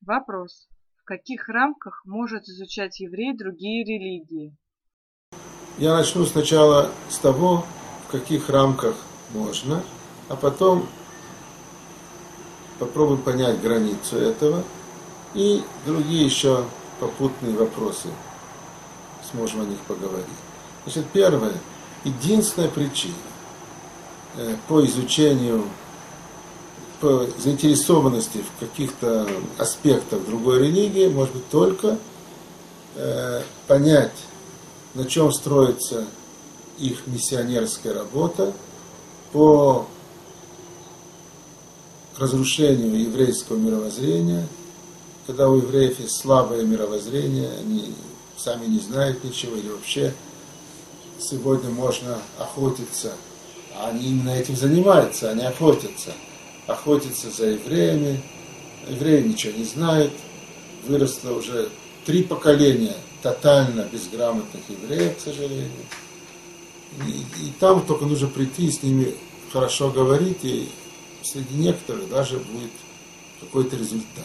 Вопрос. В каких рамках может изучать еврей другие религии? Я начну сначала с того, в каких рамках можно, а потом попробуем понять границу этого и другие еще попутные вопросы. Сможем о них поговорить. Значит, первое. Единственная причина по изучению, по заинтересованности в каких-то аспектах другой религии может быть только понять, на чем строится их миссионерская работа по разрушению еврейского мировоззрения, когда у евреев есть слабое мировоззрение, они сами не знают ничего, или вообще сегодня можно охотиться, а они именно этим занимаются, они охотятся за евреями, евреи ничего не знают, выросло уже 3 поколения тотально безграмотных евреев, к сожалению. И там только нужно прийти, с ними хорошо говорить, и среди некоторых даже будет какой-то результат.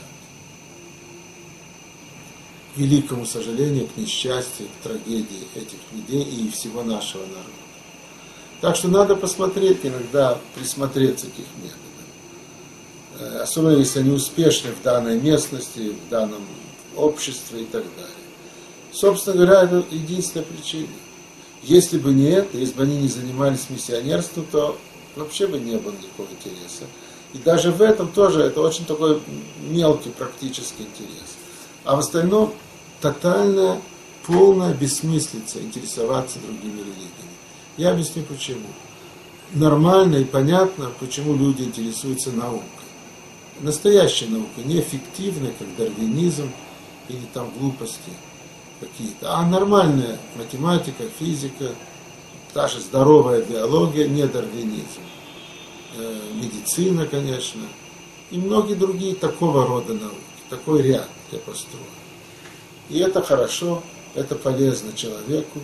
К великому сожалению, к несчастью, к трагедии этих людей и всего нашего народа. Так что надо посмотреть иногда, присмотреться к их методам. Особенно если они успешны в данной местности, в данном обществе и так далее. Собственно говоря, это единственная причина. Если бы не это, если бы они не занимались миссионерством, то вообще бы не было никакого интереса. И даже в этом тоже это очень такой мелкий практический интерес. А в остальном тотальная, полная бессмыслица интересоваться другими религиями. Я объясню почему. Нормально и понятно, почему люди интересуются наукой. Настоящей наукой, не фиктивной, как дарвинизм или там глупости какие-то, а нормальная математика, физика, та же здоровая биология, не дарвинизм. Медицина, конечно, и многие другие такого рода науки, такой ряд я построю. И это хорошо, это полезно человеку,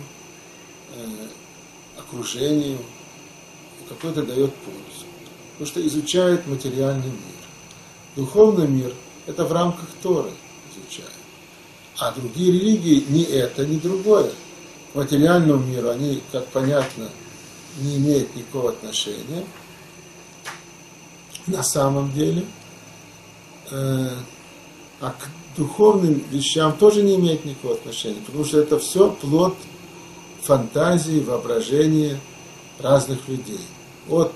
окружению, какой-то дает пользу. Потому что изучает материальный мир. Духовный мир – это в рамках Торы изучают. А другие религии ни это, ни другое. К материальному миру они, как понятно, не имеют никакого отношения на самом деле. А к духовным вещам тоже не имеет никакого отношения, потому что это все плод фантазии, воображения разных людей. От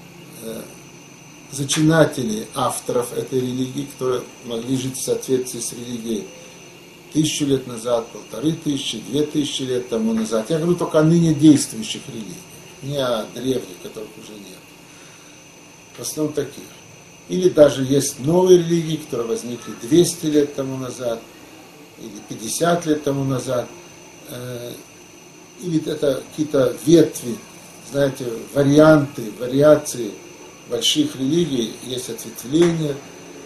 зачинателей, авторов этой религии, которые могли жить в соответствии с религией 1000 лет назад, 1500, 2000 лет тому назад. Я говорю только о ныне действующих религиях, не о древних, которых уже нет. В основном таких. Или даже есть новые религии, которые возникли 200 лет тому назад, или 50 лет тому назад. Или это какие-то ветви, знаете, варианты, вариации больших религий, есть ответвления.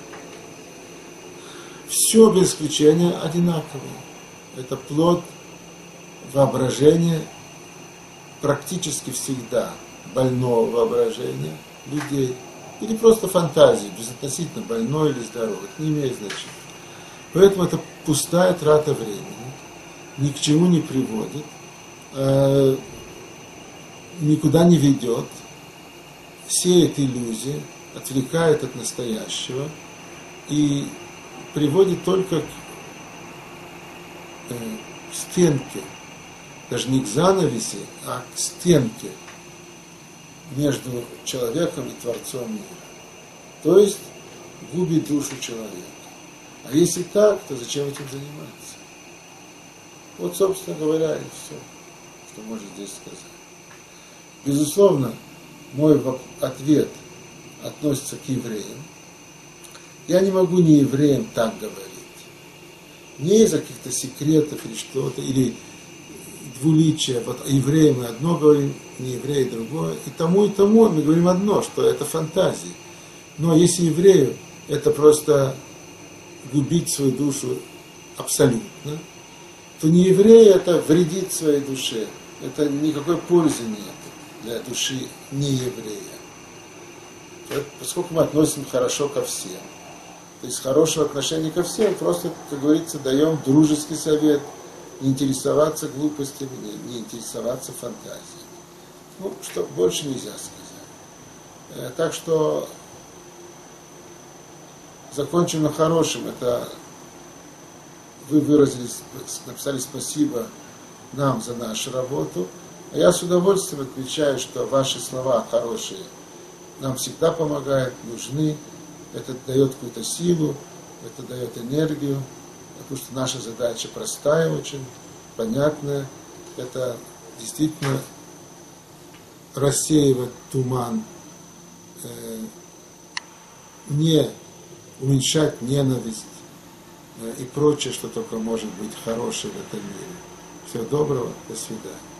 Все без исключения одинаковое. Это плод воображения, практически всегда больного воображения людей. Или просто фантазии, безотносительно больной или здоровый. Это не имеет значения. Поэтому это пустая трата времени, ни к чему не приводит, никуда не ведет, сеет иллюзии, отвлекает от настоящего и приводит только к стенке, даже не к занавеси, а к стенке между человеком и Творцом мира. То есть губит душу человека. А если так, то зачем этим заниматься? Вот, собственно говоря, и все, что можно здесь сказать. Безусловно, мой ответ относится к евреям. Я не могу не евреям так говорить. Не из-за каких-то секретов или что-то, или двуличия. Вот евреям мы одно говорим, не евреи другое. И тому мы говорим одно, что это фантазии. Но если еврею это просто губить свою душу абсолютно, то не еврею это вредит своей душе. Это никакой пользы нет для души не еврея. Поскольку мы относимся хорошо ко всем. То есть хорошего отношения ко всем, просто, как говорится, даем дружеский совет, не интересоваться глупостями, не интересоваться фантазией. Ну, что больше нельзя сказать. Так что закончим на хорошем. Это вы выразились, написали спасибо нам за нашу работу. А я с удовольствием отвечаю, что ваши слова хорошие нам всегда помогают, нужны. Это дает какую-то силу, это дает энергию. Потому что наша задача простая очень, понятная. Это действительно рассеивать туман, не уменьшать ненависть и прочее, что только может быть хорошее в этом мире. Всего доброго, до свидания.